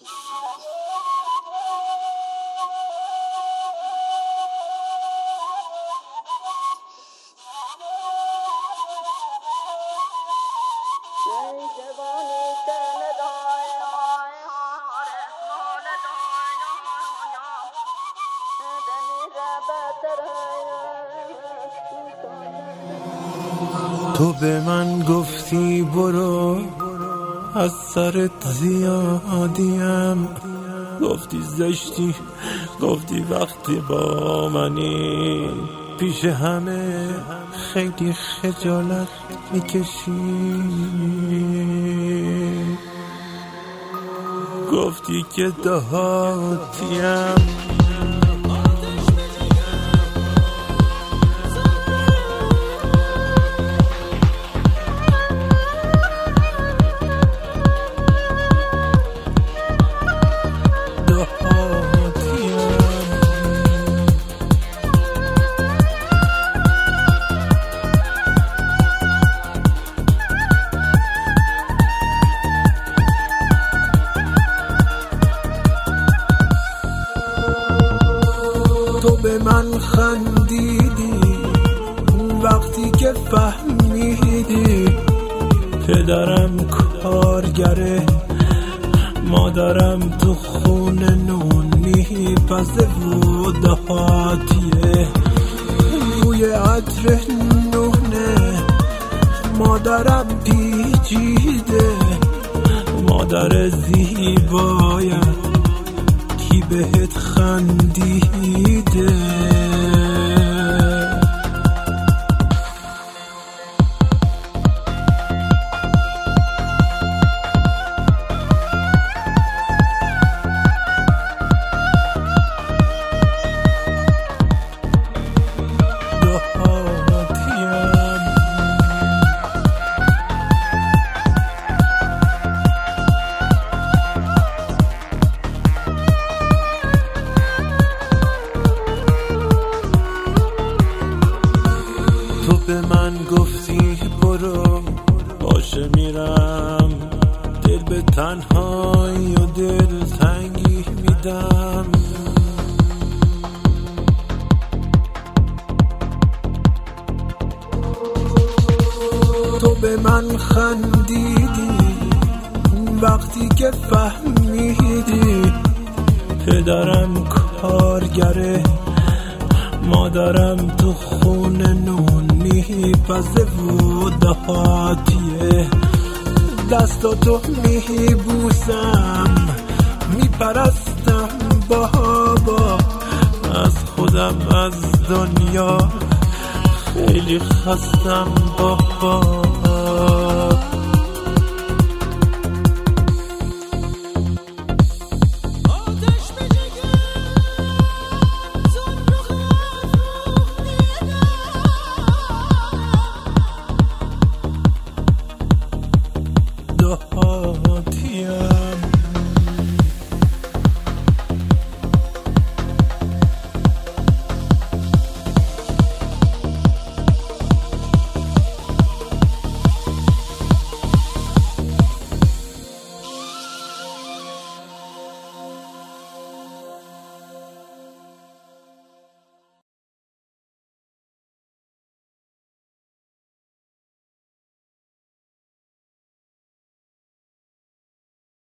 تو به من گفتی برو از سرت زیادیم، گفتی زشتی، گفتی وقتی با منی پیش همه خیلی خجالت میکشی، گفتی که دهاتیم. تو به من خندیدی وقتی که فهمیدی پدرم کارگره، مادرم تو خونه نونی پزه و دهاتیه، بوی عطر نونه مادرم پیچیده، مادر زیبایم کی بهت خندیده. تو به من گفتی برو باشه میرم، دل به تنهایی و دل تنگی میدم، تو به من خندیدی وقتی که فهمیدی پدرم کارگره، مادرم تو خونه نونی پزه و دهاتیه، دستاتو میبوسم میپرستم بابا، از خودم از دنیا خیلی خستم بابا.